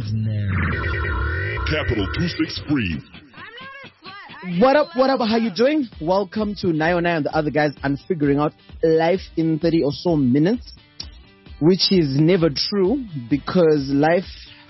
Capital 263. What up? How you doing? Welcome to Nayo and the other guys and figuring out life in 30 or so minutes, which is never true because life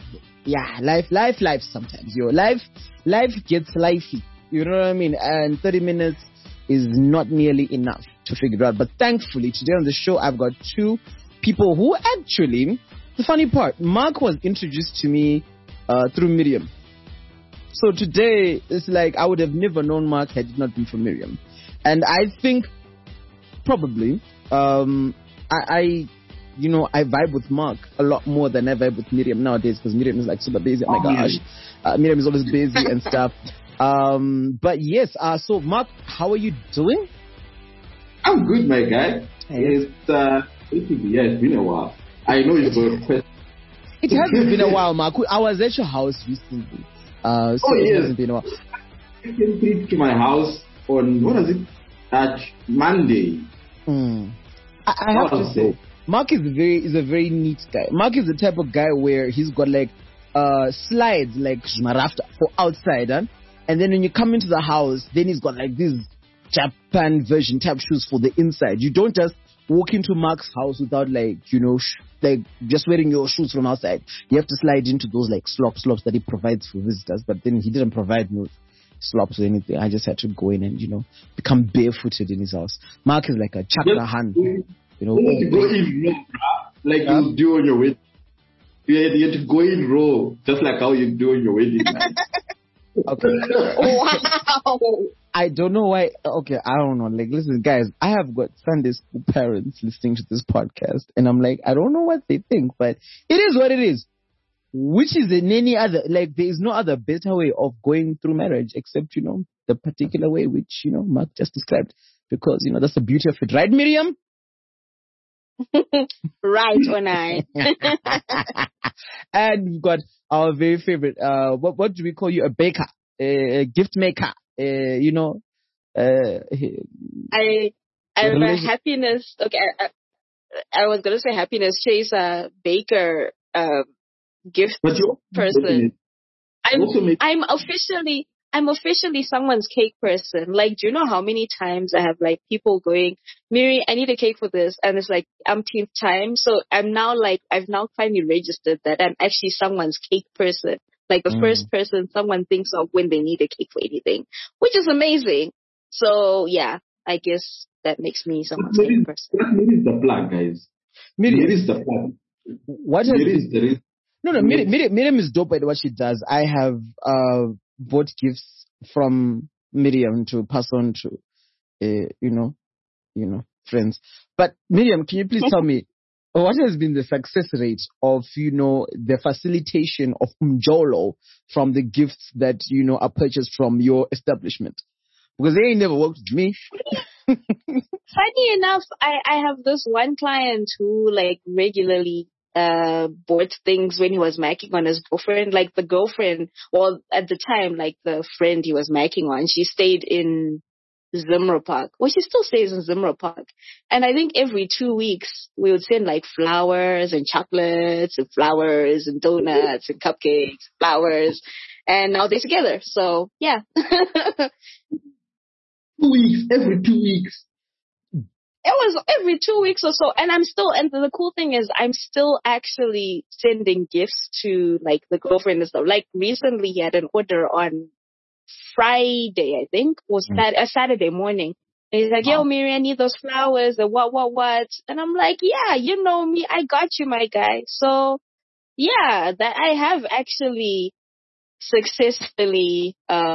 sometimes. Life gets lifey. You know what I mean? And 30 minutes is not nearly enough to figure it out. But thankfully, today on the show, I've got two people who actually, the funny part, Mark was introduced to me through Miriam. So today, it's like I would have never known Mark had it not been for Miriam. And I think probably I vibe with Mark a lot more than I vibe with Miriam nowadays because Miriam is like super busy. Oh my gosh. Miriam is always busy and stuff. But yes, so Mark, how are you doing? I'm good, my guy. Hey. It's been a while. I know it's going to. It hasn't been a while, Mark. I was at your house recently. It hasn't been a while. I came to my house on, Monday. I have to say, Mark is a very neat guy. Mark is the type of guy where he's got like slides like rafter for outside, and then when you come into the house, then he's got like this Japan version type shoes for the inside. You don't just walk into Mark's house without like just wearing your shoes from outside. You have to slide into those like slops that he provides for visitors. But then he didn't provide no slops or anything. I just had to go in and become barefooted in his house. Mark is like a chakrahan. You have to go in raw, like you do on your wedding. You have to go in raw, just like how you do on your wedding night. Okay. Wow. I don't know why. Okay, I don't know. Like, listen, guys, I have got Sunday school parents listening to this podcast, and I'm like, I don't know what they think, but it is what it is. Which is in any other, like, there is no other better way of going through marriage except, the particular way which, Mark just described. Because, that's the beauty of it. Right, Miriam? Right, Onai. And we've got our very favorite, what do we call you? A baker, a gift maker, I'm a happiness, okay, I was going to say happiness chaser, baker, gift person. I'm officially someone's cake person. Like, do you know how many times I have like people going, Miri, I need a cake for this, and it's like umpteenth time. So I've now finally registered that I'm actually someone's cake person. Like the first person someone thinks of when they need a cake for anything, which is amazing. So yeah, I guess that makes me someone's cake person. Miri is the plug, guys. Miri is the plug. What is No, Miriam is dope at what she does. I have bought gifts from Miriam to pass on to, friends. But Miriam, can you please tell me what has been the success rate of, the facilitation of Umjolo from the gifts that, are purchased from your establishment? Because they ain't never worked with me. Funny enough, I have this one client who like regularly bought things when he was macking on his girlfriend. Like the girlfriend, well, at the time, like the friend he was macking on, she stayed in Zimmer Park. Well, she still stays in Zimmer Park. And I think every 2 weeks we would send like flowers and chocolates and flowers and donuts and cupcakes, flowers. And now they're together. So yeah. 2 weeks, every 2 weeks. It was every 2 weeks or so. And the cool thing is I'm still actually sending gifts to like the girlfriend and stuff. Like recently he had an order on Friday, I think, or a Saturday morning. And he's like, yo, Miri, I need those flowers and what? And I'm like, yeah, you know me. I got you, my guy. So yeah, that I have actually successfully,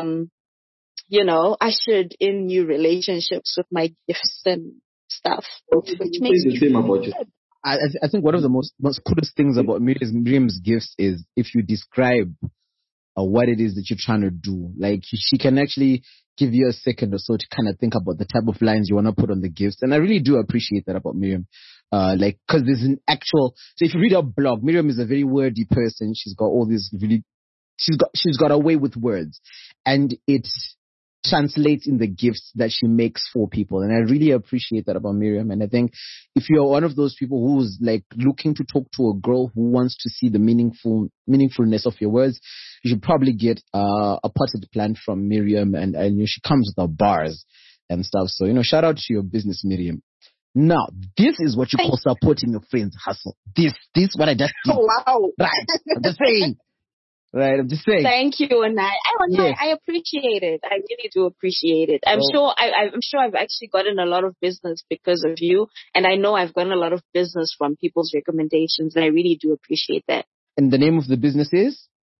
ushered in new relationships with my gifts and stuff, which makes me feel good. I think one of the most coolest things about Miriam's gifts is if you describe what it is that you're trying to do. Like, she can actually give you a second or so to kind of think about the type of lines you want to put on the gifts. And I really do appreciate that about Miriam. Cause there's an actual, so if you read her blog, Miriam is a very wordy person. She's got all these she's got a way with words, and translates in the gifts that she makes for people. And I really appreciate that about Miriam. And I think if you're one of those people who's like looking to talk to a girl who wants to see the meaningfulness of your words, you should probably get a potted plant from Miriam, and she comes with the bars and stuff. So, shout out to your business, Miriam. Now, this is what you call supporting your friend's hustle. This what I just did. Oh, wow. Right. I'm just saying. Right, I'm just saying. Thank you, and I appreciate it. I really do appreciate it. I'm sure I've actually gotten a lot of business because of you, and I know I've gotten a lot of business from people's recommendations, and I really do appreciate that. And the name of the business is?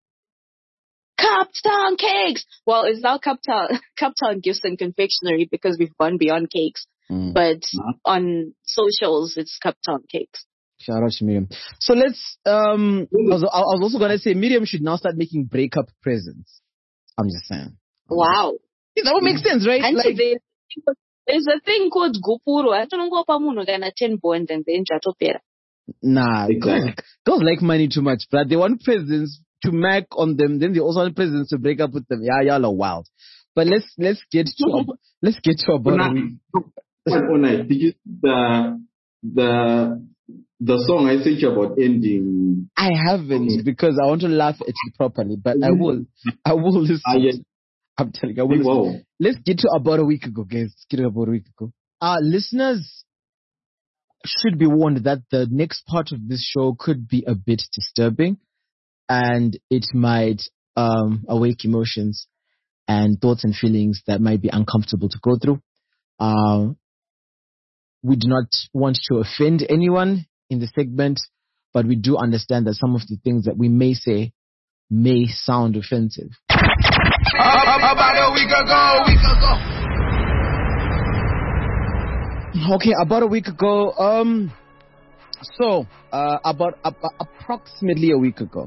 Cuptown Cakes. Well, it's now Cuptown Gifts and Confectionery because we've gone beyond cakes. But on socials, it's Cuptown Cakes. Shout out to Miriam. So let's, I was also going to say Miriam should now start making breakup presents. I'm just saying. Wow. That would make sense, right? And like, there's a thing called Gupuru. I don't know what 10 bond and then Jatopera. Nah, girls like money too much, but they want presents to mark on them, then they also want presents to break up with them. Yeah, y'all are wild. But let's get to about Did you the song I sent you about ending? I haven't because I want to laugh at it properly, but I will listen. Yes. I'm telling you, I will listen. Let's get to about a week ago, guys. Let's get to about a week ago. Our listeners should be warned that the next part of this show could be a bit disturbing, and it might awake emotions and thoughts and feelings that might be uncomfortable to go through. We do not want to offend anyone in the segment, but we do understand that some of the things that we may say may sound offensive. About a week ago. Okay, about a week ago. About approximately a week ago,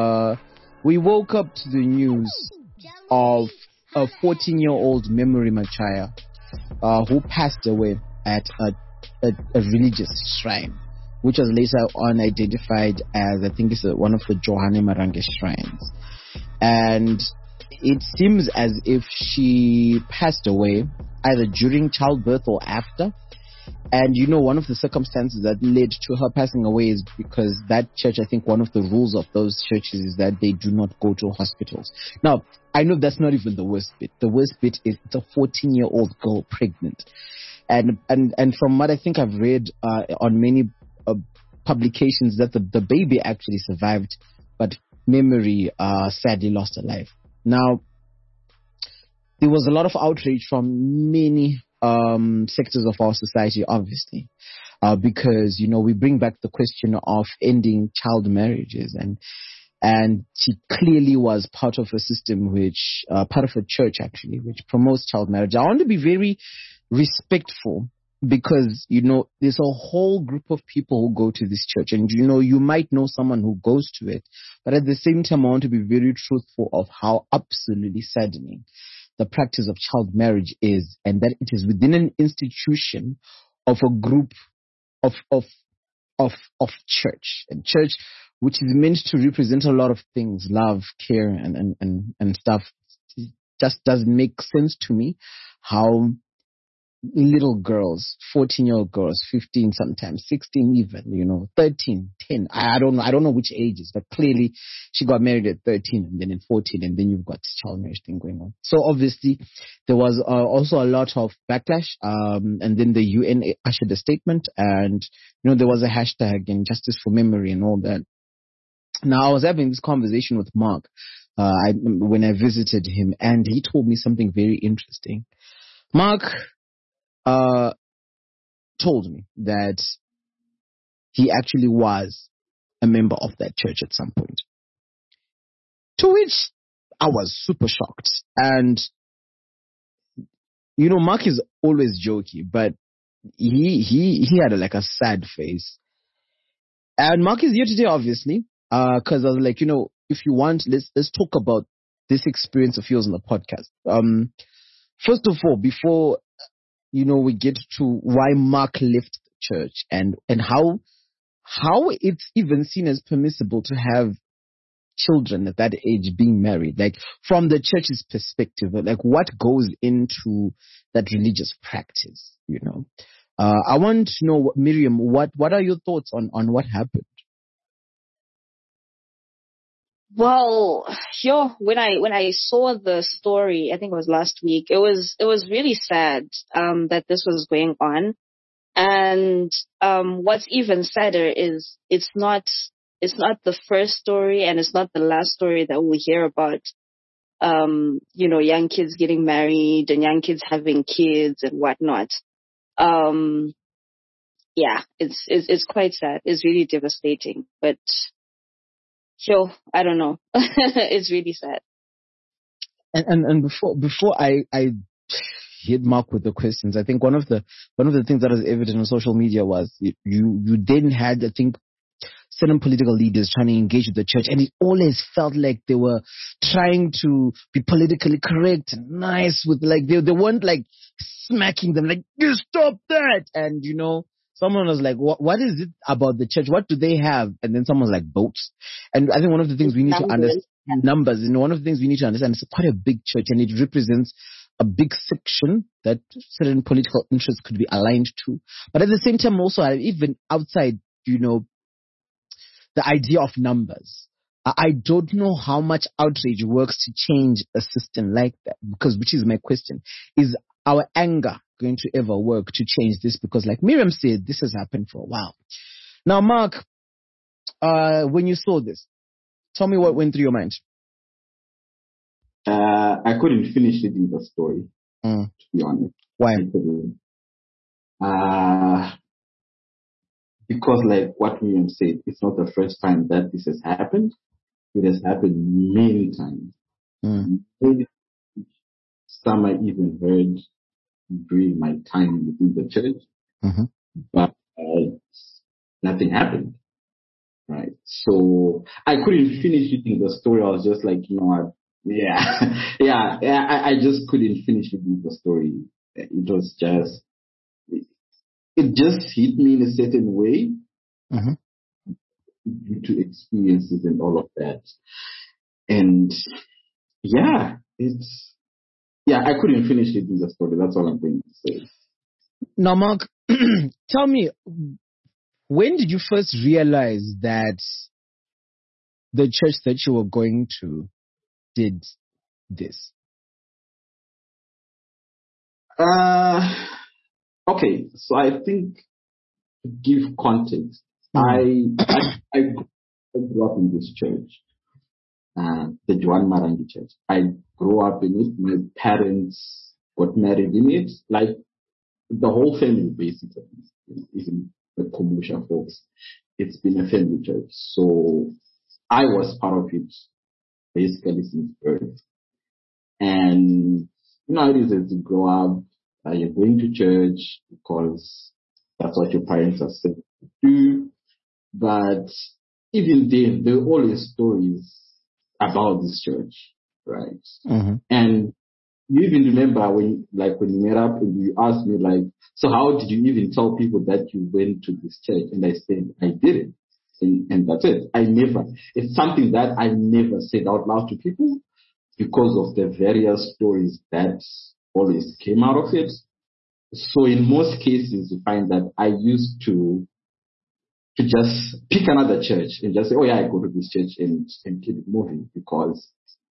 we woke up to the news of a 14-year-old Memory Machaya, who passed away at a religious shrine, which was later on identified as, I think it's one of the Johane Marange shrines. And it seems as if she passed away either during childbirth or after. And one of the circumstances that led to her passing away is because that church, I think one of the rules of those churches is that they do not go to hospitals. Now, I know that's not even the worst bit. The worst bit is it's a 14-year-old girl pregnant. And from what I think I've read on many publications, that the baby actually survived, but Memory sadly lost her life. Now, there was a lot of outrage from many sectors of our society, obviously, because we bring back the question of ending child marriages, and she clearly was part of a system part of a church actually, which promotes child marriage. I want to be very respectful because there's a whole group of people who go to this church, and you might know someone who goes to it, but at the same time I want to be very truthful of how absolutely saddening the practice of child marriage is, and that it is within an institution of a group of church, and church which is meant to represent a lot of things, love, care, and stuff. It just doesn't make sense to me how little girls, 14-year-old girls, 15 sometimes, 16 even, 13, 10. I don't know which ages, but clearly she got married at 13 and then at 14, and then you've got this child marriage thing going on. So obviously there was also a lot of backlash, and then the UN issued a statement, and there was a hashtag and justice for memory and all that. Now I was having this conversation with Mark when I visited him, and he told me something very interesting. Mark told me that he actually was a member of that church at some point. To which I was super shocked. And, Mark is always jokey, but he had a sad face. And Mark is here today, obviously, because I was like, if you want, let's talk about this experience of yours on the podcast. First of all, before we get to why Mark left the church and how it's even seen as permissible to have children at that age being married? Like from the church's perspective, like what goes into that religious practice, you know? I want to know, Miriam, what are your thoughts on what happened? Well, when I saw the story, I think it was last week, it was really sad, that this was going on. And, what's even sadder is it's not the first story and it's not the last story that we hear about, young kids getting married and young kids having kids and whatnot. Yeah, it's quite sad. It's really devastating, but I don't know. It's really sad. And before I hit Mark with the questions, I think one of the things that was evident on social media was you then had, I think, certain political leaders trying to engage with the church, and it always felt like they were trying to be politically correct and nice with, like, they weren't like smacking them like, you stop that. And someone was like, what is it about the church? What do they have? And then someone's like, boats. And I think one of the things we need to understand, numbers, one of the things we need to understand, it's quite a big church and it represents a big section that certain political interests could be aligned to. But at the same time also, even outside, the idea of numbers, I don't know how much outrage works to change a system like that, which is my question. Is our anger going to ever work to change this? Because like Miriam said, this has happened for a while. Now, Mark, when you saw this, tell me what went through your mind. I couldn't finish reading the story, to be honest. Why? Because like what Miriam said, it's not the first time that this has happened. It has happened many times. Some I even heard during my time within the church, but nothing happened. Right. So I couldn't finish reading the story. I was just like, I just couldn't finish reading the story. It just hit me in a certain way due to experiences and all of that. And I couldn't finish reading the story. That's all I'm going to say. Now, Mark, tell me, when did you first realize that the church that you were going to did this? Okay, so I think to give context, I grew up in this church, the Joan Marangi Church. I grew up in it. My parents got married in it, like the whole family basically, even the commercial folks. It's been a family church. So I was part of it basically since birth. And it is as you grow up, you're going to church because that's what your parents are saying to do. But even then, there are always stories about this church, right? And you even remember when you met up and you asked me like, so how did you even tell people that you went to this church? And I said, I didn't. And that's it. It's something that I never said out loud to people because of the various stories that always came out of it. So in most cases, you find that I used to just pick another church and just say, oh yeah, I go to this church and keep it moving because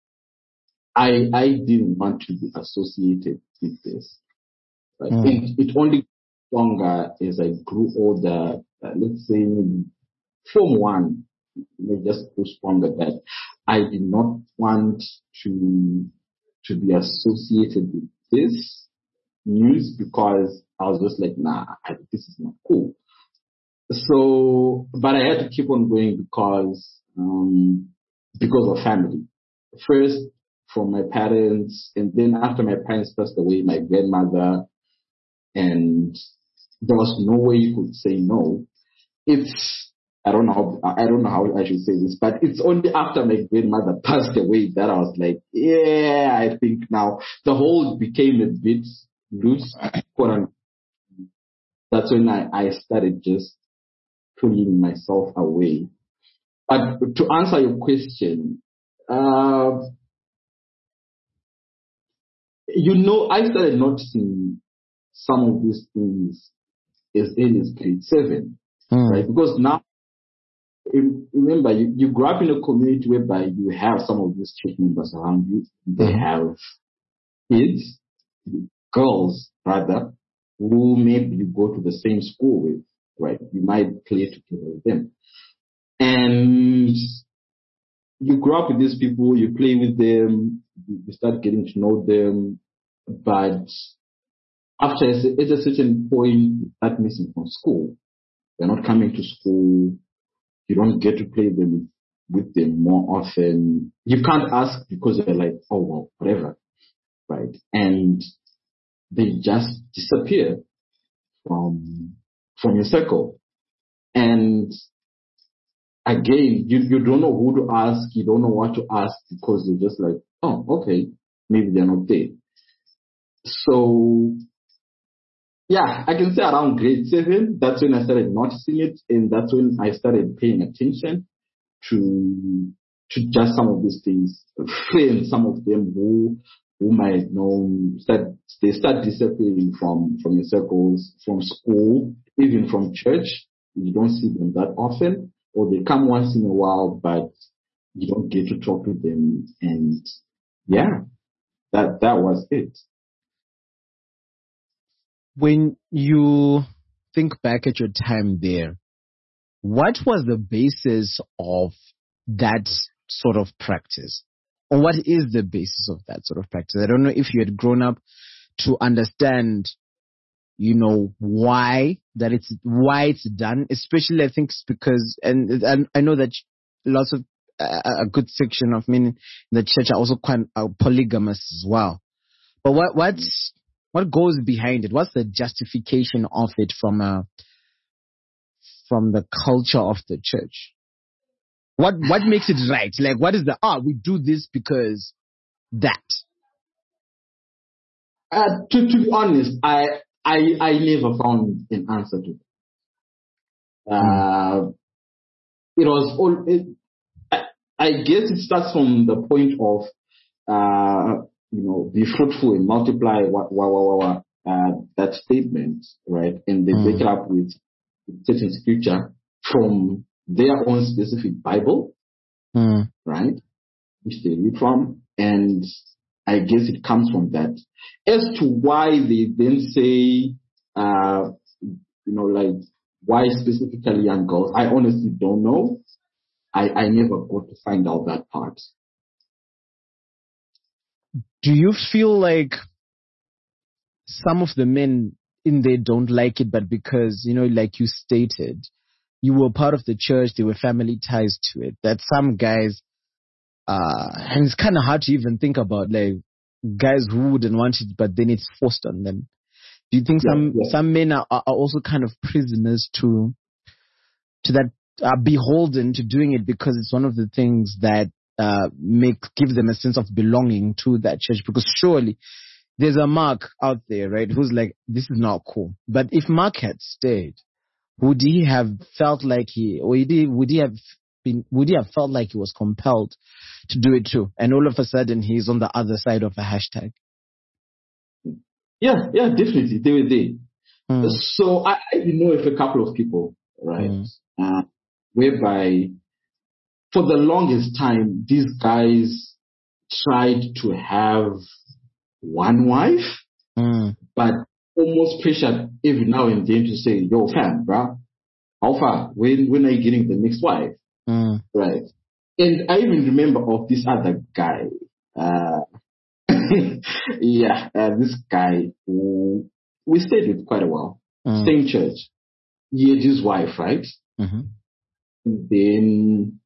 I didn't want to be associated with this. Right? And it only got stronger as I grew older. Let's say maybe Form 1, just grew stronger that I did not want to be associated with this news because I was just like, this is not cool. So, but I had to keep on going because of family. First, from my parents, and then after my parents passed away, my grandmother, and there was no way you could say no. I don't know how I should say this, but it's only after my grandmother passed away that I was like, I think now the whole became a bit loose. That's when I started just pulling myself away But to answer your question, I started noticing some of these things as early as grade 7, right? Because now, remember, you grew up in a community whereby you have some of these church members around you. They have kids, girls rather, who maybe you go to the same school with, right? You might play together with them. And you grow up with these people, you play with them, you start getting to know them, but after at a certain point, you start missing from school. They're not coming to school. You don't get to play with them more often. You can't ask because they're like, oh, well, whatever, right? And they just disappear from your circle. And again, you don't know who to ask. You don't know what to ask because you're just like, oh, okay, maybe they're not there. So, yeah, I can say around grade 7, that's when I started noticing it. And that's when I started paying attention to just some of these things. Friends, some of them who might know, they start disappearing from your circles, from school, even from church. You don't see them that often, or they come once in a while, but you don't get to talk to them. And yeah, that was it. When you think back at your time there, what was the basis of that sort of practice? Or what is the basis of that sort of practice? I don't know if you had grown up to understand, why it's done, especially I think it's because, and I know that lots of, a good section of men in the church are also quite polygamous as well. But what goes behind it? What's the justification of it from the culture of the church? What makes it right? Like, what is we do this because that? To be honest, I never found an answer to it. It was all. I guess it starts from the point of be fruitful and multiply. That statement, right? And they back it up with certain scripture from their own specific Bible, right? Which they read from, and I guess it comes from that. As to why they then say, like why specifically young girls, I honestly don't know. I never got to find out that part. Do you feel like some of the men in there don't like it, but because, like you stated, you were part of the church, there were family ties to it, that some guys, and it's kind of hard to even think about, like, guys who wouldn't want it, but then it's forced on them. Do you think some men are also kind of prisoners to that, are beholden to doing it because it's one of the things that gives them a sense of belonging to that church? Because surely there's a Mark out there, right, who's like, this is not cool. But if Mark had stayed, would he have felt like would he have felt like he was compelled to do it too? And all of a sudden he's on the other side of a hashtag. Yeah, definitely. They were there. So I know of a couple of people, right, whereby for the longest time, these guys tried to have one wife, but almost pressured every now and then to say, yo, fam, bruh, how far? When are you getting the next wife? Right. And I even remember of this other guy. This guy who we stayed with quite a while. Same church. He had his wife, right? And then,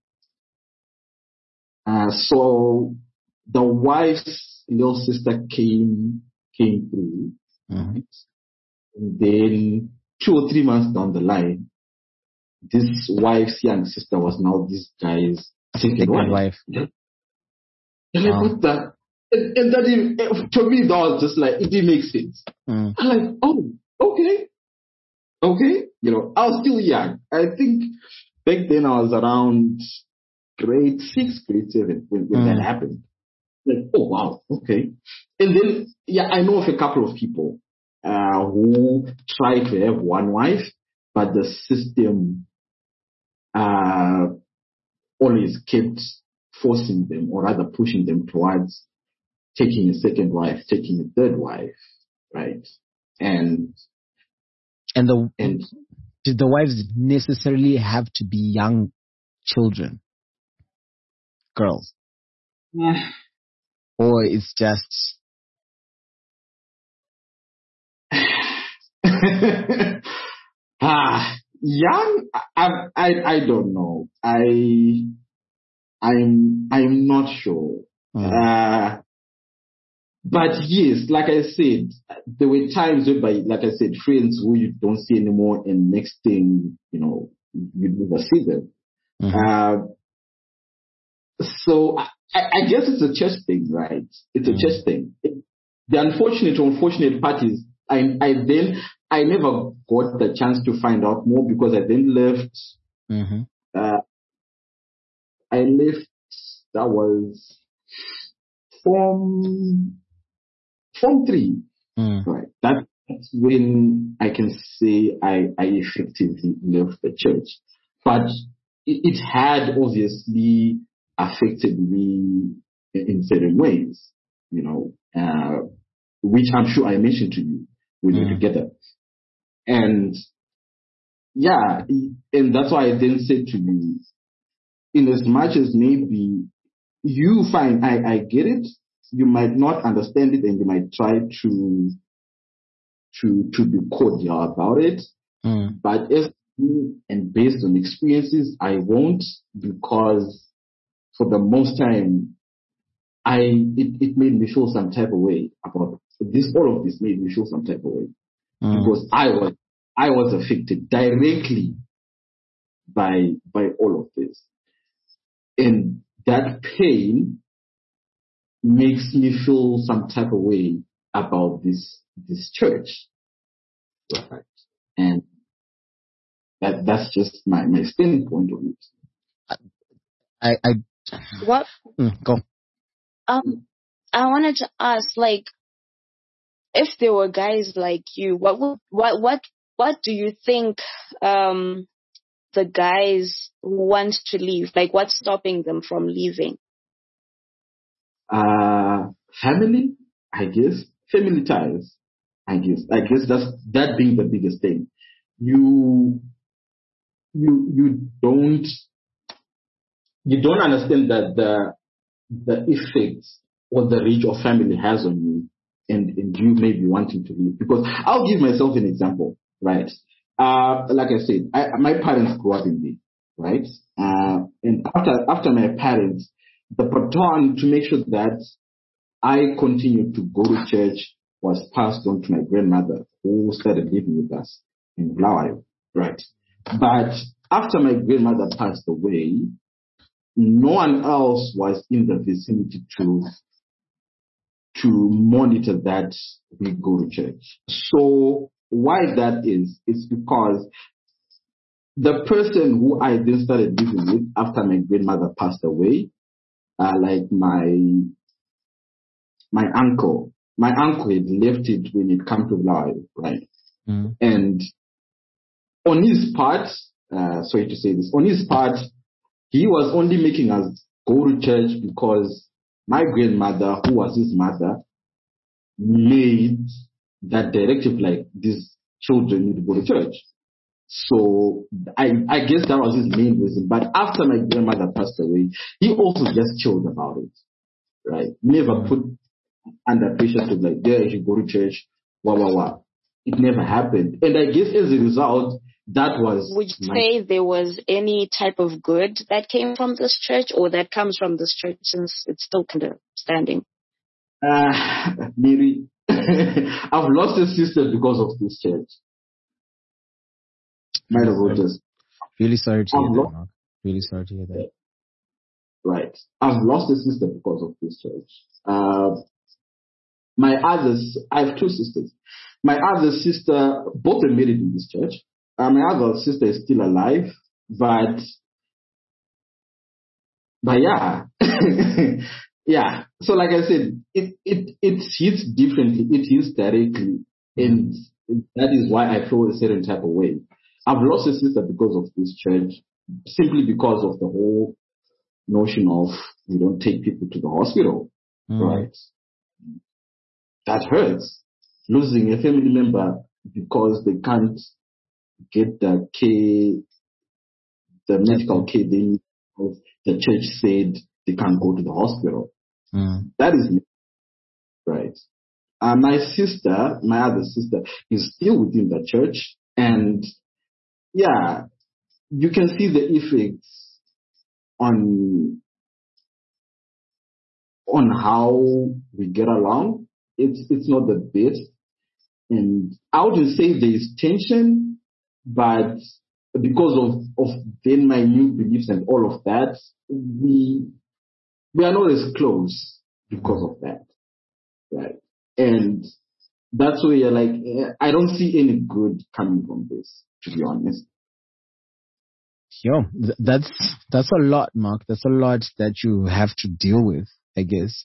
so the wife's little sister came through. Right? And then 2 or 3 months down the line, this wife's young sister was now this guy's second wife. Like, what the? And that, to me, that was just like, it didn't make sense. I'm like, oh, okay. I was still young. I think back then I was around grade 6, grade 7 when that happened. Like, oh wow, okay. And then, yeah, I know of a couple of people who try to have one wife, but the system always kept forcing them, or rather pushing them towards taking a second wife, taking a third wife, right? And did the wives necessarily have to be young children, girls, or it's just young? I don't know. I'm not sure. But yes, like I said, there were times whereby, like I said, friends who you don't see anymore, and next thing, you know, you never see them. So I guess it's a chess thing, right? It's a chess thing. The unfortunate part is I never got the chance to find out more, because I then left. I left. That was Form 3. Right. That's when I can say I effectively left the church. But it had obviously affected me in certain ways, you know, which I'm sure I mentioned to you when we were together. And yeah, and that's why I then said to you, in as much as maybe you find I get it, you might not understand it, and you might try to be cordial about it. But as and based on experiences, I won't, because for the most time, it made me feel some type of way about this. All of this made me feel some type of way, because I was affected directly by all of this, and that pain makes me feel some type of way about this church, right? And that's just my standpoint of it. What? Go. I wanted to ask, like, if there were guys like you, what do you think the guys who want to leave, like, what's stopping them from leaving? Family, I guess. Family ties, I guess. That being the biggest thing. You don't understand that the effects or the reach of family has on you, and you may be wanting to leave. Because I'll give myself an example, right? Like I said, my parents grew up in me, right? And after my parents, the baton to make sure that I continued to go to church was passed on to my grandmother, who started living with us in Bulawayo, right? But after my grandmother passed away, no one else was in the vicinity to monitor that we go to church. So why that is, it's because the person who I then started living with after my grandmother passed away, like my uncle had left it when it came to Bulawayo, right? And on his part, sorry to say this, on his part, he was only making us go to church because my grandmother, who was his mother, made that directive, like, these children need to go to church. So I guess that was his main reason. But after my grandmother passed away, he also just chilled about it, right? Never put under pressure to, like, yeah, you should go to church, It never happened. And I guess as a result, that was... Would you say there was any type of good that came from this church, or that comes from this church, since it's still kind of standing? Mary, I've lost a sister because of this church. Might as well just... Really sorry to hear that, Mark. Really sorry to hear that. Right. I've lost a sister because of this church. I have two sisters. My other sister, both are married in this church. My other sister is still alive, but but yeah, yeah. So like I said, it hits differently. It hits directly, and that is why I feel a certain type of way. I've lost a sister because of this church, simply because of the whole notion of we don't take people to the hospital, right? That hurts. Losing a family member because they can't get the care, the medical care they need. The church said they can't go to the hospital. That is right. My other sister, is still within the church, and yeah, you can see the effects on how we get along. It's not the best, and I wouldn't say there is tension, but because of then my new beliefs and all of that, we are not as close because of that, right? And that's where you're like, I don't see any good coming from this, to be honest. Yo, that's a lot, Mark. That's a lot that you have to deal with, I guess.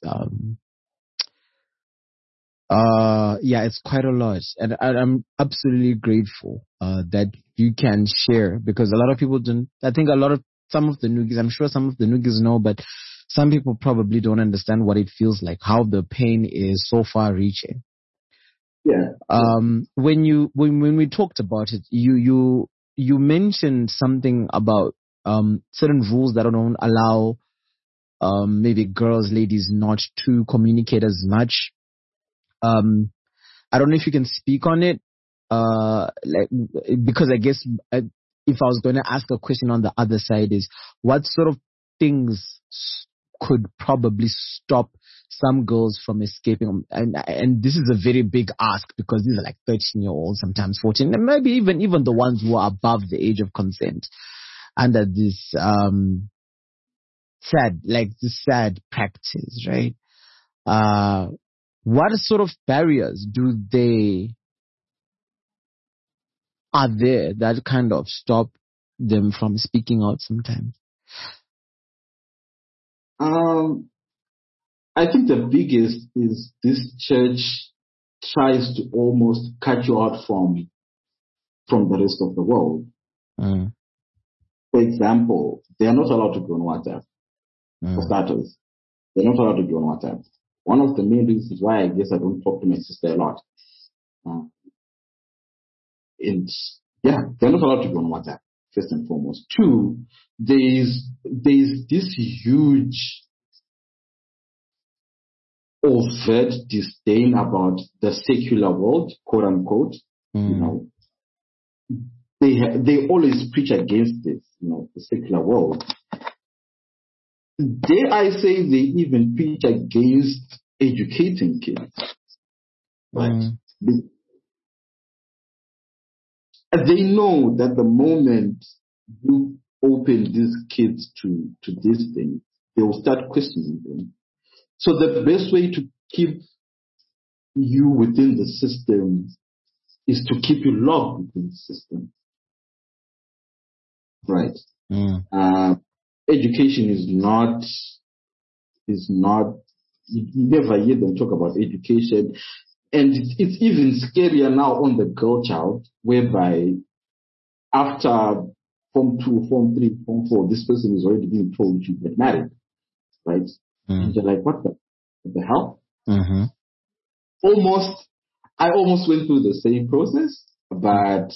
Yeah, it's quite a lot, and I'm absolutely grateful that you can share, because a lot of people don't. I think some of the noogies, I'm sure some of the noogies know, but some people probably don't understand what it feels like, how the pain is so far reaching. Yeah. When we talked about it, you mentioned something about certain rules that don't allow maybe girls, ladies not to communicate as much. I don't know if you can speak on it, because I guess if I was going to ask a question on the other side is, what sort of things could probably stop some girls from escaping? And this is a very big ask, because these are like 13-year-olds, sometimes 14, and maybe even the ones who are above the age of consent, under this sad practice, right? What sort of barriers are there that kind of stop them from speaking out sometimes? I think the biggest is this church tries to almost cut you out from the rest of the world. For example, they are not allowed to go on WhatsApp. For starters, they're not allowed to go on WhatsApp. One of the main reasons why I guess I don't talk to my sister a lot. And yeah, they're not allowed to go on WhatsApp, first and foremost. Two, there's this huge overt disdain about the secular world, quote unquote. You know, they always preach against this, the secular world. Dare I say they even preach against educating kids. Right? They know that the moment you open these kids to these things, they will start questioning them. So the best way to keep you within the system is to keep you locked within the system. Right? Education is not, you never hear them talk about education. And it's even scarier now on the girl child, whereby after Form 2, Form 3, Form 4, this person is already being told you get married. Right? And you're like, what the hell? I almost went through the same process, but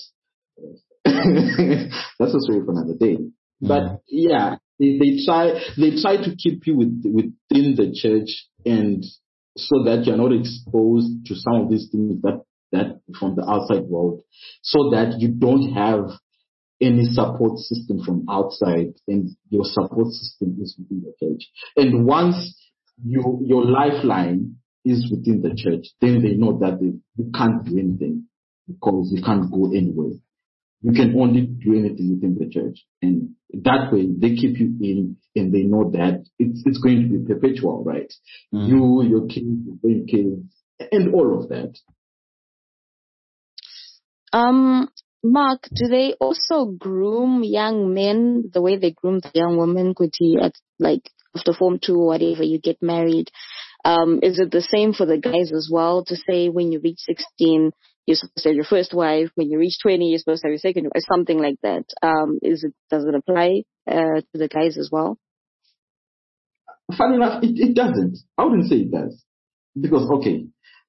that's a story for another day. But yeah, they try to keep you within the church, and so that you're not exposed to some of these things that from the outside world, so that you don't have any support system from outside, and your support system is within the church. And once your lifeline is within the church, then they know that you can't do anything, because you can't go anywhere. You can only do anything within the church. And that way they keep you in, and they know that it's going to be perpetual, right? You, your kids, your grandkids, and all of that. Mark, do they also groom young men the way they groom the young women? Could he, at like after Form 2 or whatever, you get married? Is it the same for the guys as well? To say when you reach 16, you're supposed to have your first wife. When you reach 20, you're supposed to have your second wife, something like that. Does it apply to the guys as well? Funny enough, it doesn't. I wouldn't say it does. Because, okay.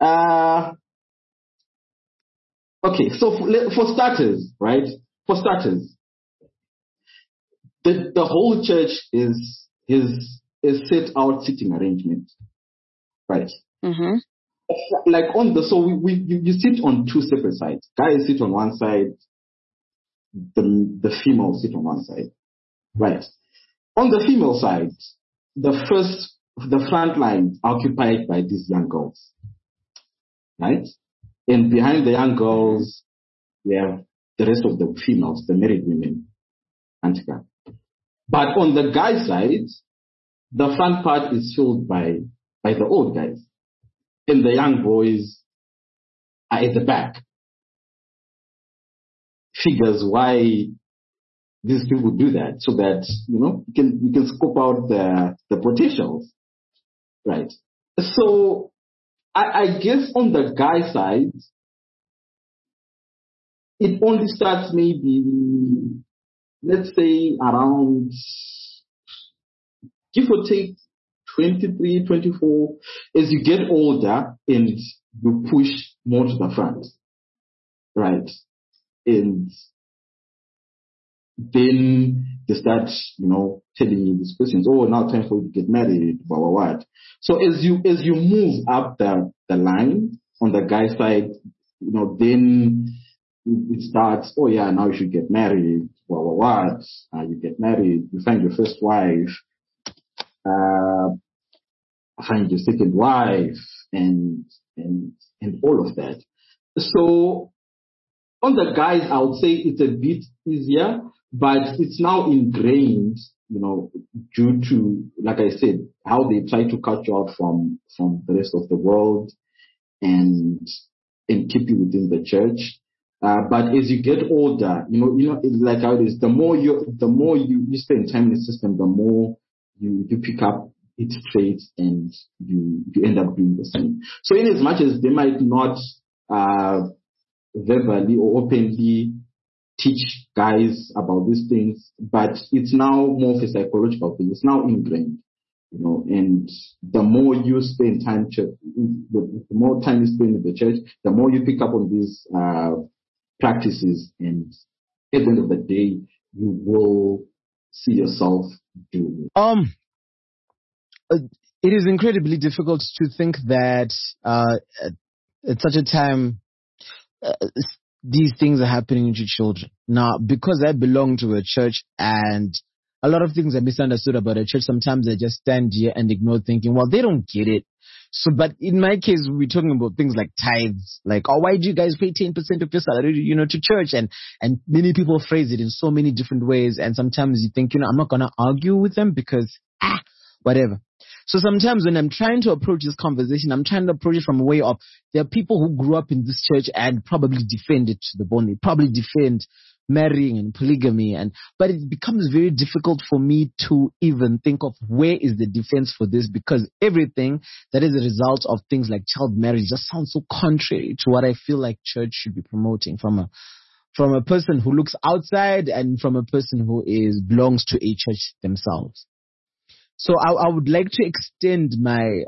Okay, so for starters, right? For starters, the whole church is set out sitting arrangement, right? Mm-hmm. Like you sit on two separate sides. Guys sit on one side, the females sit on one side, right? On the female side, the front line occupied by these young girls, right? And behind the young girls, we have the rest of the females, the married women. But on the guy side, the front part is filled by the old guys. And the young boys are at the back. Figures why these people do that, so that, you can scope out the potentials. Right. So I guess on the guy side, it only starts maybe, let's say, around, give or take, 23, 24. As you get older and you push more to the front, right? And then they start, telling you these questions. Oh, now time for you to get married, blah, blah, blah. So as you move up the line on the guy side, then it starts, oh yeah, now you should get married, blah, blah, blah. You get married, you find your first wife, find your second wife, and all of that. So on the guys, I would say it's a bit easier, but it's now ingrained, due to, like I said, how they try to cut you out from the rest of the world and keep you within the church. But as you get older, it's like how it is. The more you spend time in the system, the more you pick up its traits and you end up doing the same. So in as much as they might not verbally or openly teach guys about these things, but it's now more of a psychological thing. It's now ingrained, and the more you spend time, the more time you spend in the church, the more you pick up on these practices, and at the end of the day, you will see yourself doing it. It is incredibly difficult to think that at such a time these things are happening to children. Now, because I belong to a church and a lot of things are misunderstood about a church, sometimes I just stand here and ignore, thinking, well, they don't get it. So, but in my case, we're talking about things like tithes, like, oh, why do you guys pay 10% of your salary, to church? And many people phrase it in so many different ways. And sometimes you think, I'm not going to argue with them because, whatever. So sometimes when I'm trying to approach this conversation, I'm trying to approach it from a way of, there are people who grew up in this church and probably defend it to the bone. They probably defend marrying and polygamy, but it becomes very difficult for me to even think of where is the defense for this, because everything that is a result of things like child marriage just sounds so contrary to what I feel like church should be promoting from a person who looks outside and from a person who belongs to a church themselves. So I would like to extend my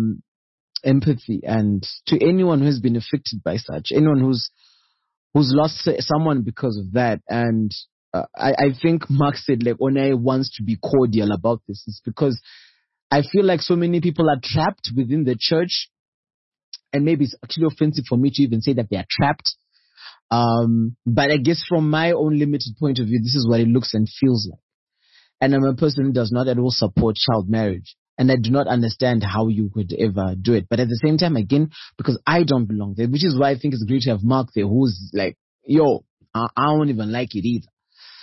empathy and to anyone who has been affected by such, anyone who's lost someone because of that. And I think Mark said, like, Onai wants to be cordial about this. It's because I feel like so many people are trapped within the church, and maybe it's actually offensive for me to even say that they are trapped. But I guess from my own limited point of view, this is what it looks and feels like. And I'm a person who does not at all support child marriage. And I do not understand how you could ever do it. But at the same time, again, because I don't belong there, which is why I think it's great to have Mark there, who's like, yo, I don't even like it either.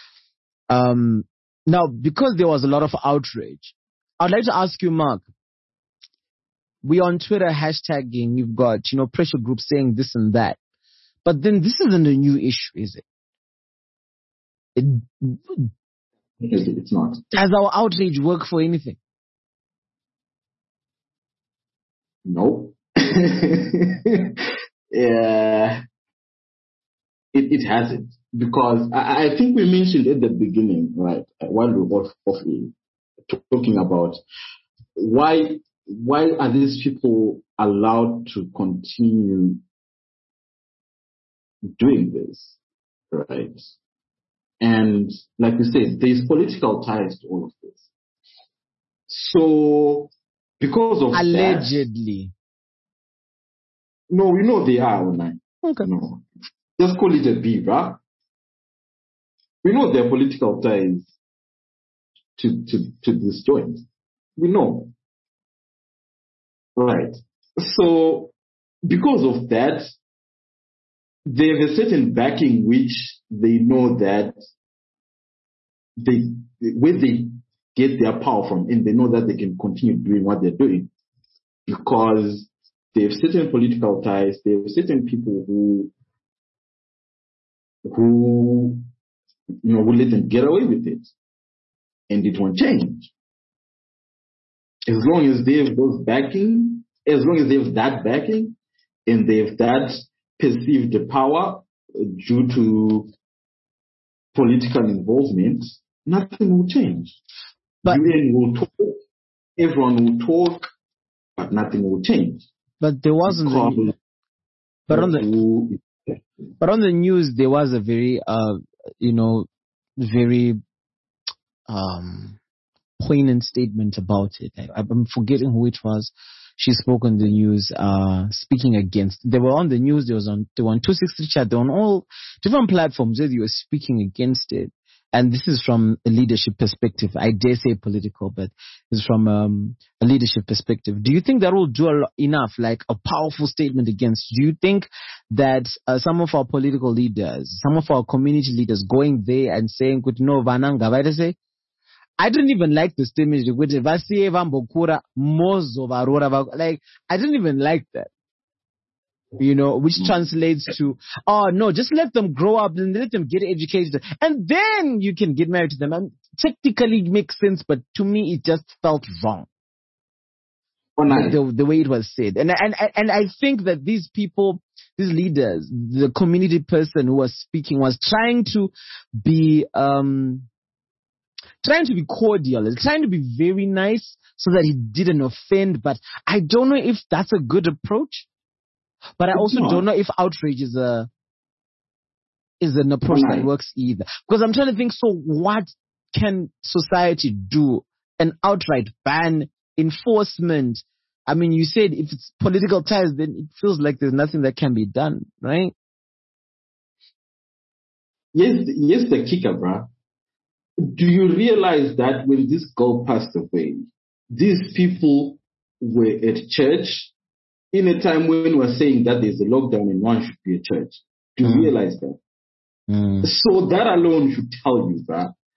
Now, because there was a lot of outrage, I'd like to ask you, Mark, we on Twitter hashtagging, you've got, pressure groups saying this and that. But then this isn't a new issue, is it? It's not. Does our outrage work for anything? No. Yeah, it hasn't. Because I think we mentioned at the beginning, right, while we were talking about why are these people allowed to continue doing this, right? And like we said, there's political ties to all of this. So, because of allegedly. No, we know they are online. Okay. No. Just call it a B, right? We know their political ties to this joint. We know. Right. So, because of that, they have a certain backing which they know that where they get their power from, and they know that they can continue doing what they're doing because they have certain political ties, they have certain people who will let them get away with it, and it won't change. As long as they have those backing, as long as they have that backing, and they have that perceived power due to political involvement, nothing will change. But UN will talk, everyone will talk, but nothing will change. But there wasn't. But on the news, there was a very, very poignant statement about it. I'm forgetting who it was. She spoke on the news, speaking against. They were on the news. They were on 263 chat. They were on all different platforms where they were speaking against it. And this is from a leadership perspective. I dare say political, but it's from a leadership perspective. Do you think that will do enough, like a powerful statement against? Do you think that some of our political leaders, some of our community leaders going there and saying, no, Vananga, I didn't even like the statement, like, I didn't even like that. Which translates to, oh no, just let them grow up and let them get educated and then you can get married to them. And technically it makes sense, but to me it just felt wrong. The way it was said. And I think that these people, these leaders, the community person who was speaking was trying to be cordial, trying to be very nice so that he didn't offend, but I don't know if that's a good approach. But I also don't know if outrage is an approach that works either. Because I'm trying to think, so what can society do? An outright ban, enforcement? I mean, you said if it's political ties, then it feels like there's nothing that can be done, right? Yes, the kicker, bruh. Do you realize that when this girl passed away, these people were at church in a time when we're saying that there's a lockdown and one should be a church? Do you realize that? So that alone should tell you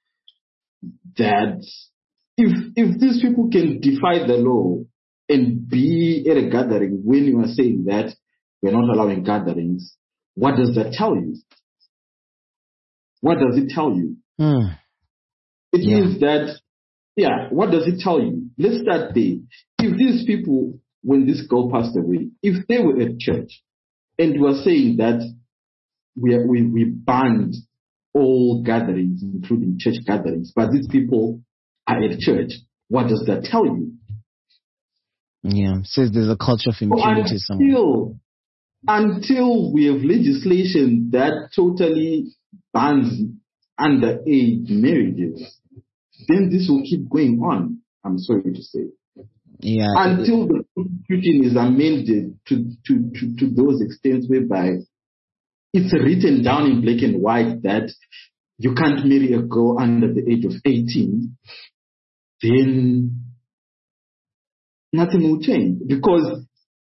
that if these people can defy the law and be at a gathering when you are saying that we're not allowing gatherings, what does that tell you? What does it tell you? It means that, what does it tell you? Let's start there. If these people, when this girl passed away, if they were at church and were saying that we banned all gatherings, including church gatherings, but these people are at church, what does that tell you? Yeah, says there's a culture of impunity somewhere. Until we have legislation that totally bans underage marriages, then this will keep going on. I'm sorry to say. Yeah. Until the Constitution is amended to those extents whereby it's written down in black and white that you can't marry a girl under the age of 18, then nothing will change. Because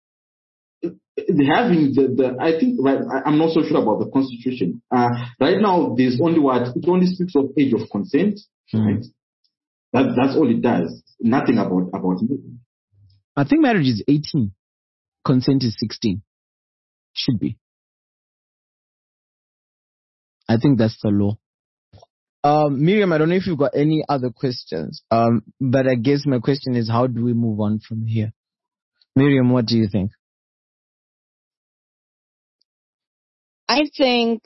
having I think, right, I'm not so sure about the Constitution. Right now, there's only it only speaks of age of consent, right? That's all it does. Nothing about marriage. I think marriage is 18. Consent is 16. Should be. I think that's the law. Miriam, I don't know if you've got any other questions. But I guess my question is, how do we move on from here? Miriam, what do you think? I think,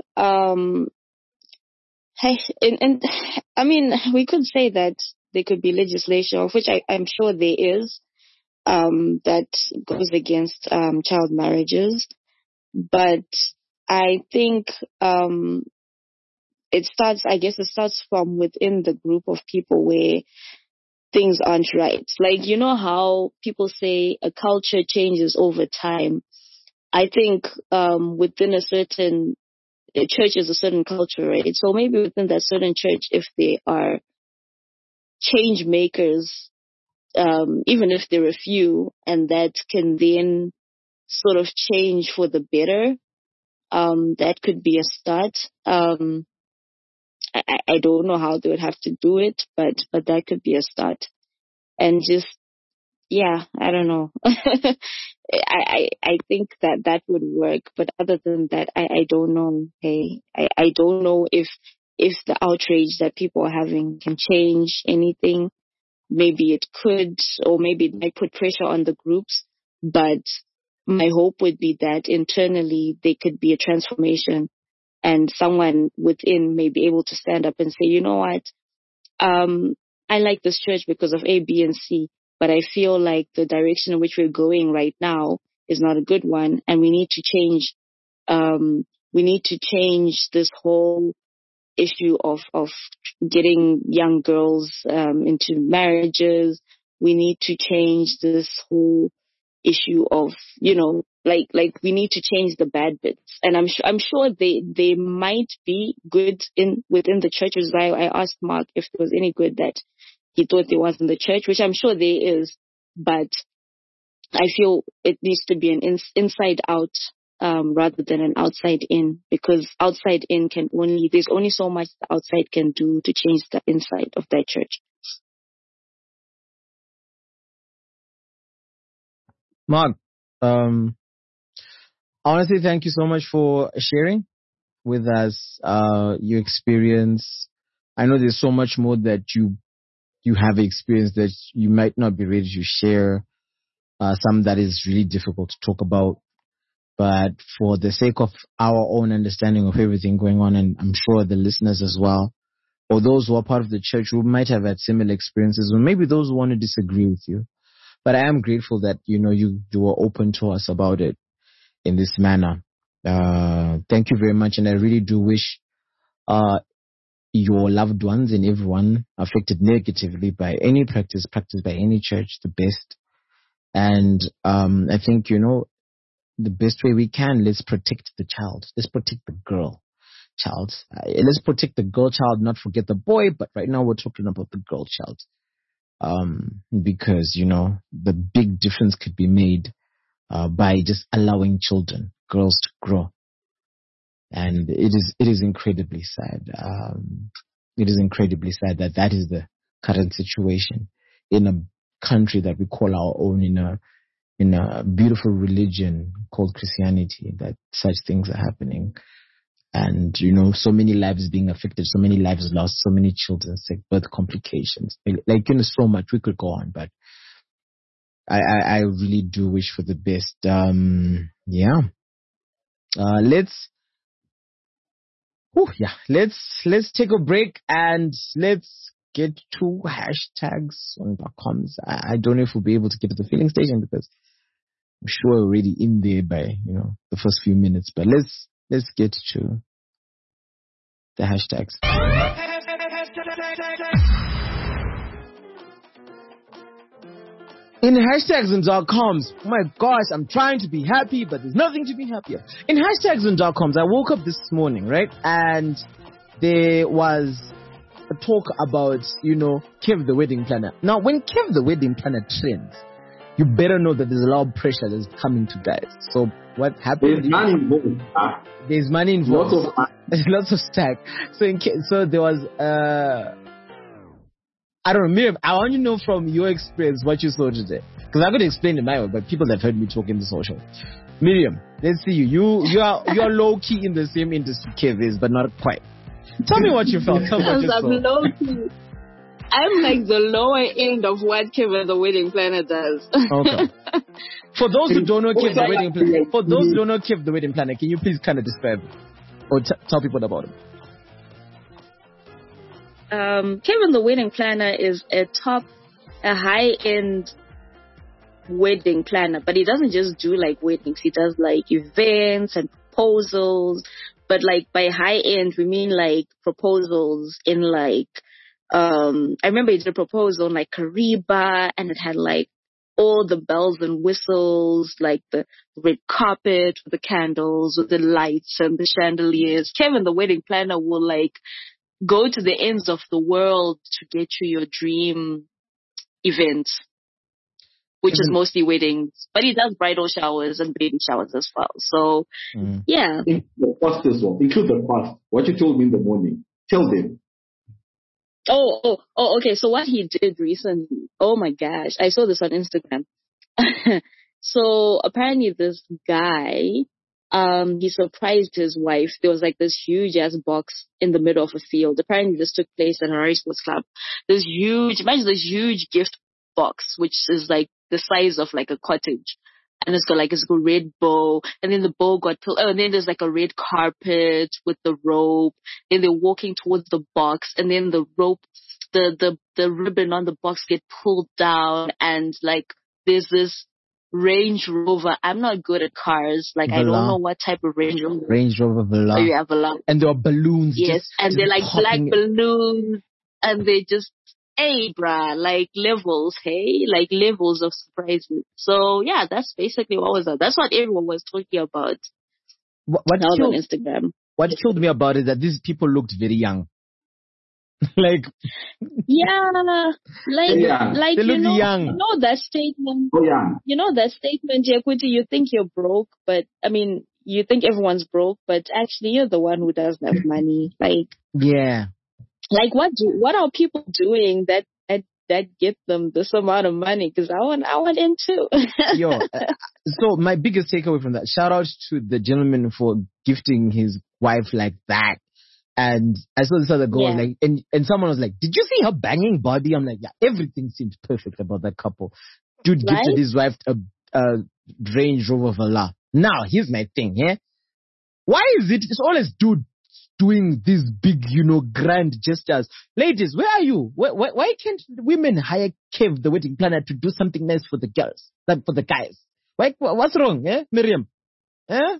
I mean, we could say that there could be legislation, of which I'm sure there is, that goes against child marriages. But I think it starts from within the group of people where things aren't right. Like, you know how people say a culture changes over time. I think within a church is a certain culture, right? So maybe within that certain church, if they are change makers, even if there are few, and that can then sort of change for the better, that could be a start. I don't know how they would have to do it, but that could be a start. And just, yeah, I don't know. I think that would work, but other than that, I don't know. Hey, I don't know if the outrage that people are having can change anything. Maybe it could, or maybe it might put pressure on the groups, but my hope would be that internally there could be a transformation and someone within may be able to stand up and say, you know what, I like this church because of A, B, and C, but I feel like the direction in which we're going right now is not a good one, and we need to change. We need to change this whole issue of getting young girls into marriages. We need to change this whole issue of, you know, like we need to change the bad bits. And I'm sure they might be good within the churches. I asked Mark if there was any good that he thought there was in the church, which I'm sure there is, but I feel it needs to be an inside out rather than an outside in, because outside in there's only so much the outside can do to change the inside of that church. Mark, honestly, thank you so much for sharing with us your experience. I know there's so much more that you have experienced that you might not be ready to share. Some that is really difficult to talk about. But for the sake of our own understanding of everything going on, and I'm sure the listeners as well, or those who are part of the church who might have had similar experiences, or maybe those who want to disagree with you. But I am grateful that, you know, you were open to us about it in this manner. Thank you very much. And I really do wish your loved ones and everyone affected negatively by any practice practiced by any church the best. And I think, you know, the best way we can, let's protect the child. Let's protect the girl child. Let's protect the girl child, not forget the boy. But right now we're talking about the girl child. Because, you know, the big difference could be made by just allowing children, girls to grow. And it is incredibly sad. It is incredibly sad that is the current situation in a country that we call our own, in a beautiful religion called Christianity, that such things are happening. And, you know, so many lives being affected, so many lives lost, so many children sick, birth complications. Like, you know, so much. We could go on, but I really do wish for the best. Let's take a break and let's get to hashtags on .coms. I don't know if we'll be able to get to the filling station because I'm sure we're already in there by, you know, the first few minutes. But let's get to the hashtags. In hashtags and .coms, oh my gosh, I'm trying to be happy, but there's nothing to be happier. In hashtags and .coms, I woke up this morning, right? And there was a talk about, you know, Kev the wedding planner. Now, when Kev the wedding planner trends, you better know that there's a lot of pressure that's coming to guys. So what happened? There's money involved. There's money involved. Lots of stack. So there was, I don't know, Miriam, I want you to know from your experience what you saw today. Because I'm going to explain it my way, but people have heard me talk in the social. Miriam, let's see you. You are low-key in the same industry Kev is, but not quite. Tell me what you felt. Tell me what you I'm felt. low-key. I'm like the lower end of what Kevin the wedding planner does. Okay. For those who don't know Kev the wedding planner, can you please kind of describe or tell people about him? Kevin the wedding planner is a high-end wedding planner, but he doesn't just do like weddings. He does like events and proposals. But like by high-end, we mean like proposals in like, I remember he did a proposal in like Kariba, and it had like all the bells and whistles, like the red carpet with the candles, with the lights and the chandeliers. Kevin the wedding planner will like go to the ends of the world to get you your dream event, which is mostly weddings, but he does bridal showers and baby showers as well. So, yeah. Include the cost as well. Include the cost. What you told me in the morning. Tell them. Oh, okay. So what he did recently, oh my gosh, I saw this on Instagram. So apparently this guy, he surprised his wife. There was like this huge ass box in the middle of a field. Apparently this took place at Harare Sports Club. Imagine this huge gift box, which is like the size of like a cottage. And it's got a red bow, and then the bow and then there's like a red carpet with the rope. Then they're walking towards the box, and then the rope, the ribbon on the box get pulled down, and like there's this Range Rover. I'm not good at cars. Like Velar. I don't know what type of Range Rover. Range Rover Velar. Oh, yeah, Velar. And there are balloons. Yes, and they're like black balloons, and they just. Hey, bruh, like levels, like levels of surprises. So yeah, that's basically what was that. That's what everyone was talking about. What on Instagram. What killed me about it is that these people looked very young. Like yeah, like they look young. You know that statement. Oh yeah. You know that statement, Yakuti. You think you're broke, but I mean, you think everyone's broke, but actually you're the one who doesn't have money. Like yeah. Like what are people doing that get them this amount of money? Because I want in too. Yo, so my biggest takeaway from that, shout out to the gentleman for gifting his wife like that. And I saw this other girl, like, and someone was like, "Did you see her banging body?" I'm like, yeah, everything seemed perfect about that couple. Dude gifted his wife a Range Rover Velar. Now here's my thing, yeah. Why is it's always dude doing these big, grand gestures? Ladies, where are you? Why can't women hire Kev, the wedding planner, to do something nice for the girls, like for the guys? What's wrong, eh, Miriam? Eh?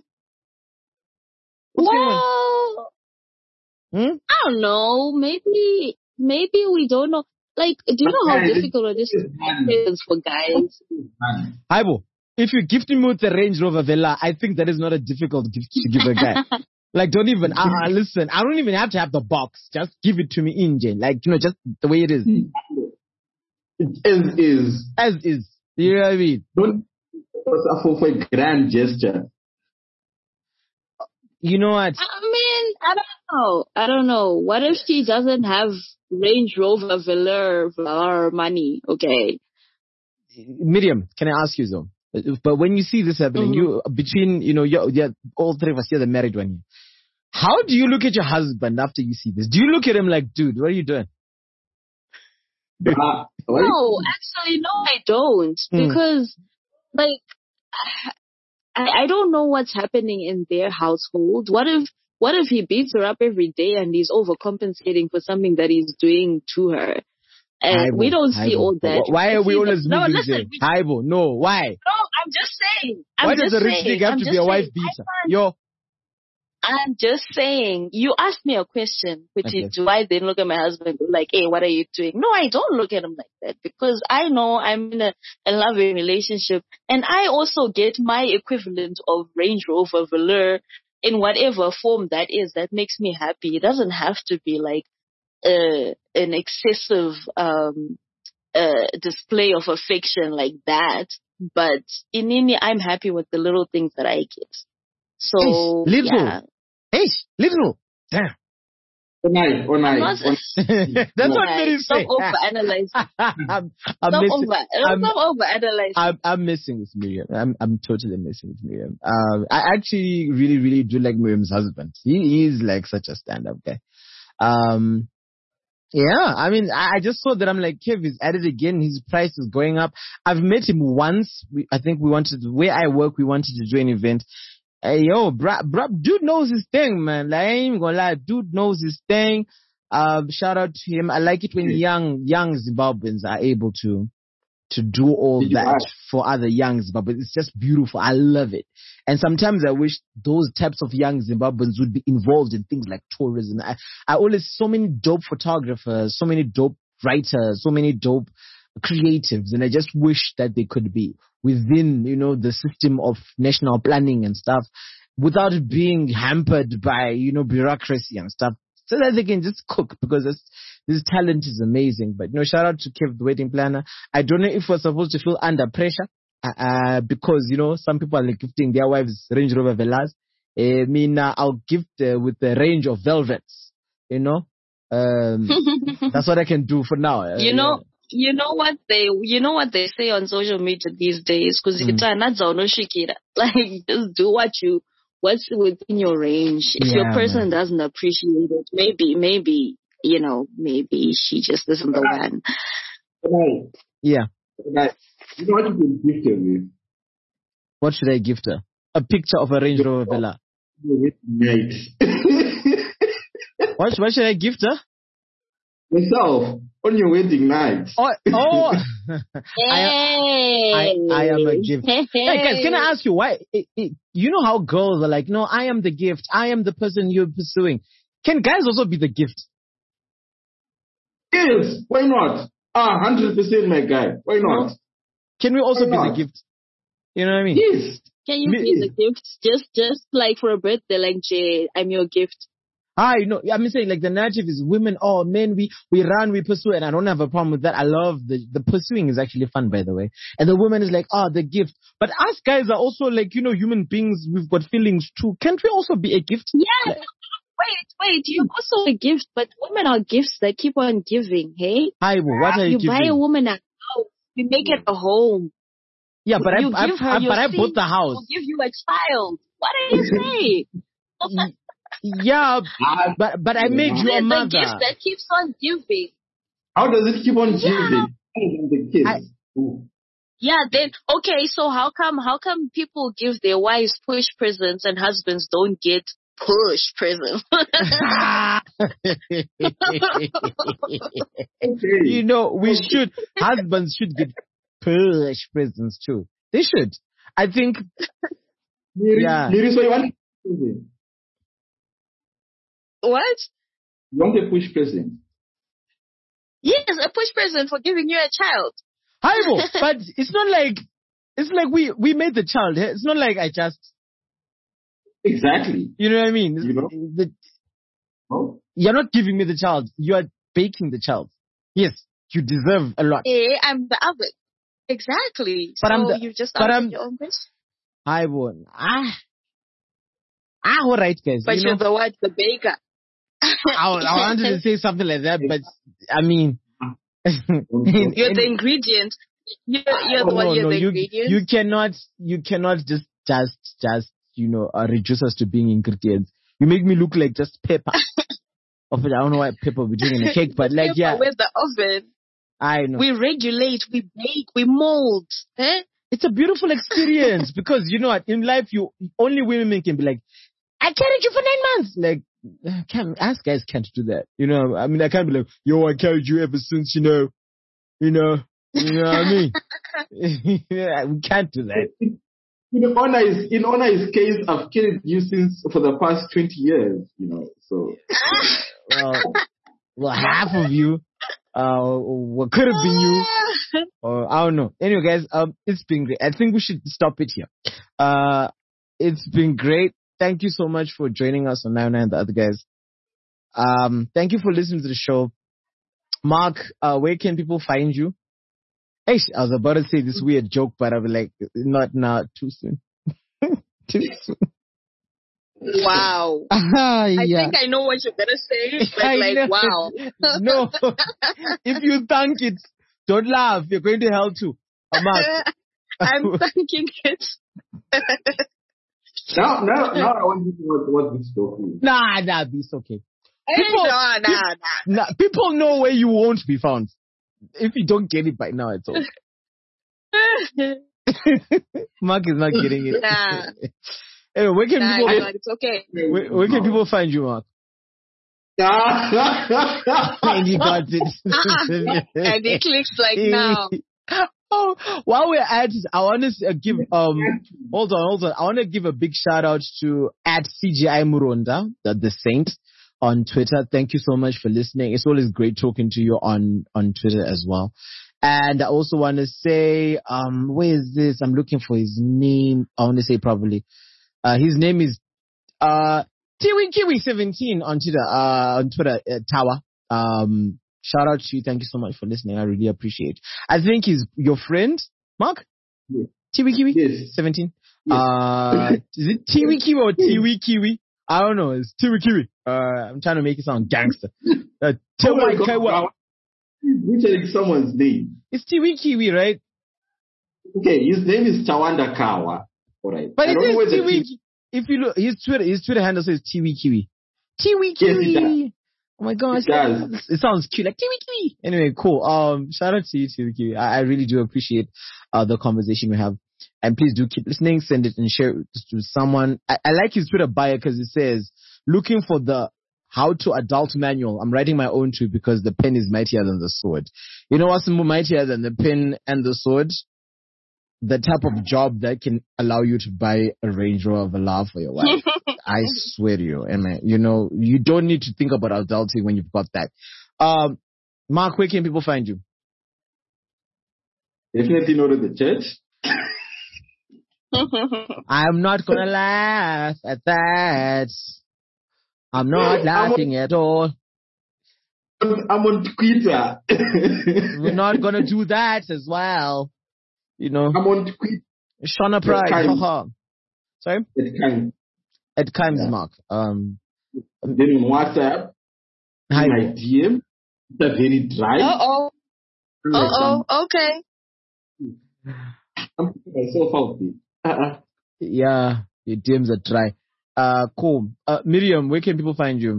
Well, I don't know. Maybe we don't know. Like, do you know how difficult it is for guys? Aibo, if you gift me with a Range Rover Velar, I think that is not a difficult gift to give a guy. Like, don't even, listen, I don't even have to have the box. Just give it to me in jail. Like, just the way it is. As is. You know what I mean? Don't for a grand gesture. You know what? I mean, I don't know. What if she doesn't have Range Rover Velar money? Okay. Miriam, can I ask you though? But when you see this happening, you between all three of us here, the married one here. How do you look at your husband after you see this? Do you look at him like, dude, what are you doing? No, actually, no, I don't, because like I don't know what's happening in their household. What if he beats her up every day and he's overcompensating for something that he's doing to her? And we don't see all that. Why are we always losing? Aibo, no, why? No, I'm just saying. Why does a rich nigga have to be a wife beater? I'm just saying. You asked me a question, which is, do I then look at my husband like, hey, what are you doing? No, I don't look at him like that, because I know I'm in a loving relationship, and I also get my equivalent of Range Rover Velar in whatever form that is that makes me happy. It doesn't have to be like an excessive display of affection like that, but in India, I'm happy with the little things that I get. So little. Damn. Nice. That's what Mary Stop say. overanalyzing. Stop overanalyzing. I'm messing with Miriam. I'm totally messing with Miriam. I actually really, really do like Miriam's husband. He is like such a stand-up guy. Yeah, I mean, I just saw that. I'm like, Kev is at it again. His price is going up. I've met him once. I think where I work, we wanted to do an event. Hey, yo, dude knows his thing, man. Like, I ain't even gonna lie. Dude knows his thing. Shout out to him. I like it when young Zimbabweans are able to do all that for other young Zimbabweans. It's just beautiful. I love it. And sometimes I wish those types of young Zimbabweans would be involved in things like tourism. I always, so many dope photographers, so many dope writers, so many dope creatives, and I just wish that they could be within, the system of national planning and stuff without being hampered by, bureaucracy and stuff, so that they can just cook, because this talent is amazing. But, shout out to Kev, the wedding planner. I don't know if we're supposed to feel under pressure, because, some people are like gifting their wives Range Rover Velas. I'll gift with the range of velvets, that's what I can do for now. You know what they say on social media these days, because like, just do what's within your range. If your person doesn't appreciate it, maybe she just isn't the one. Right. Yeah. Right. You know what you can gift her with? What should I gift her? A picture of a Range Rover Vela. Nice. What should I gift her? Yourself on your wedding night. Oh. Hey. I am a gift. Hey guys, can I ask you why? You know how girls are like, no, I am the gift. I am the person you're pursuing. Can guys also be the gift? Yes, why not? 100% my guy. Why not? Can we also be the gift? You know what I mean? Yes. Can you be the gift? Just like for a birthday, like Jay, I'm your gift. I'm saying like the narrative is women, men, we run, we pursue, and I don't have a problem with that. I love the pursuing is actually fun, by the way. And the woman is like, the gift. But us guys are also like, human beings, we've got feelings too. Can't we also be a gift? Yeah. Wait, you're also a gift, but women are gifts that keep on giving, hey? What are you giving? You buy a woman a house, you make it a home. Yeah, but I bought the house. We'll give you a child. What do you say? Yeah, but I made you a mother. The gift that keeps on giving. How does it keep on giving? The kids. Then okay. So how come people give their wives push presents and husbands don't get push presents? Husbands should get push presents too. They should. I think. Yeah. What? You want a push present? Yes, a push present for giving you a child. Haibo, but it's like we made the child. It's not like I just. Exactly. You know what I mean? You're not giving me the child. You are baking the child. Yes, you deserve a lot. Hey, I'm the oven. Exactly. But you just answered your own question. Haibo, all right, guys. But you're the what? The baker. I wanted to say something like that, but I mean, you're the ingredient. You're the one. You're the ingredient. You cannot just reduce us to being ingredients. You make me look like just pepper. I don't know why pepper we're doing in a cake, but like Where's the oven? I know. We regulate, we bake, we mold. It's a beautiful experience because you know what? In life, only women can be like, I carried you for 9 months. Like, us guys can't do that. I mean, I can't be like, I carried you ever since, you know what I mean? We can't do that. In Honor's case, I've carried you for the past 20 years, so. Well, half of you, what could have been you, I don't know. Anyway, guys, it's been great. I think we should stop it here. It's been great. Thank you so much for joining us on 99 and the other guys. Thank you for listening to the show. Mark, where can people find you? Hey, I was about to say this weird joke, but I'll be like, not now, too soon. Too soon. Wow. I think I know what you're going to say, but wow. No. If you thunk it, don't laugh. You're going to hell too. Mark. I'm thanking it. Now I want you to know what this joke is. Nah, it's okay. People know where you won't be found. If you don't get it by now, it's okay. Mark is not getting it. Nah. Anyway, where can people? It's okay. Where can people find you, Mark? And he got it. And he clicks like now. Oh, while we're at it, I want to give hold on. I want to give a big shout out to @CGI Muronda, the Saint, on Twitter. Thank you so much for listening. It's always great talking to you on Twitter as well. And I also want to say, where is this? I'm looking for his name. I want to say probably. His name is TiwiKiwi17 on Twitter, Tower. Shout out to you. Thank you so much for listening. I really appreciate it. I think he's your friend, Mark? Yes. TiwiKiwi17? Yes. Is it TiwiKiwi or TiwiKiwi? I don't know. It's TiwiKiwi. I'm trying to make it sound gangster. Which is someone's name? It's TiwiKiwi, right? Okay, his name is Chawanda Kawa. All right. But it is TiwiKiwi. If you look, his Twitter handle says TiwiKiwi. TiwiKiwi. Yes, oh my gosh. It sounds cute, like TiwiKiwi. Anyway, cool. Shout out to you, TiwiKiwi. I really do appreciate the conversation we have. And please do keep listening. Send it and share it to someone. I like his Twitter bio because it says, looking for the how to adult manual. I'm writing my own too because the pen is mightier than the sword. You know what's more mightier than the pen and the sword? The type of job that can allow you to buy a Range Rover Velar for your wife. I swear to you. And you know, you don't need to think about adulting when you've got that. Mark, where can people find you? Definitely not at the church. I'm not gonna laugh at that. I'm not laughing at all. I'm on Twitter. We're not gonna do that as well. You know. I'm on Twitter. Shauna Pride. Sorry? At Kimes, yeah. Mark. Then on WhatsApp. Hi. My DM. It's very dry. Okay. I'm putting myself out there. Yeah, your DMs are dry. Cool. Miriam, where can people find you?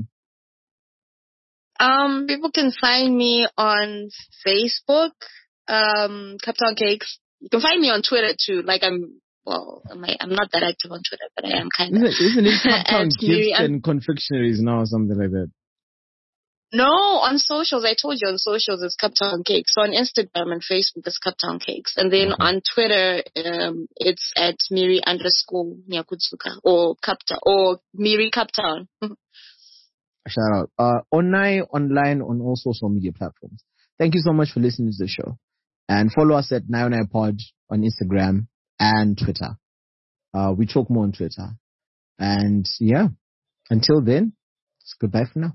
People can find me on Facebook, Captown Cakes. You can find me on Twitter too. Like I'm not that active on Twitter, but I am kind of. Isn't it Captown Gifts and Confectionaries now or something like that? No, on socials. I told you on socials it's Captown Cakes. So on Instagram and Facebook it's Captown Cakes. And then on Twitter, it's at Miri_Nyakutsuka or Capta or Miri Captown. Shout out. Online on all social media platforms. Thank you so much for listening to the show. And follow us at 909pod on Instagram and Twitter. We talk more on Twitter. And yeah, until then, it's goodbye for now.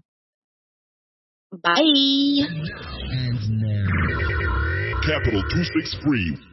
Bye. Capital 263.